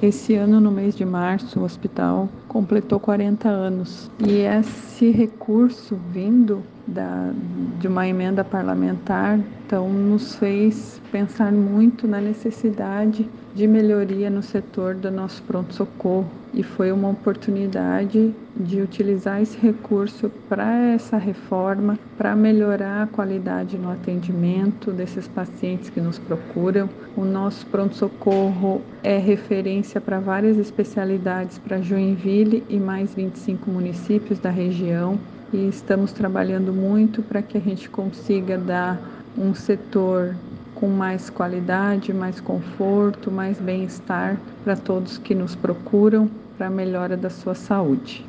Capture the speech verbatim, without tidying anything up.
Esse ano, no mês de março, o hospital completou quarenta anos e esse recurso vindo da, de uma emenda parlamentar, então nos fez pensar muito na necessidade de melhoria no setor do nosso pronto-socorro e foi uma oportunidade de utilizar esse recurso para essa reforma, para melhorar a qualidade no atendimento desses pacientes que nos procuram. O nosso pronto-socorro é referência para várias especialidades para Joinville e mais vinte e cinco municípios da região e estamos trabalhando muito para que a gente consiga dar um setor com mais qualidade, mais conforto, mais bem-estar para todos que nos procuram para a melhora da sua saúde.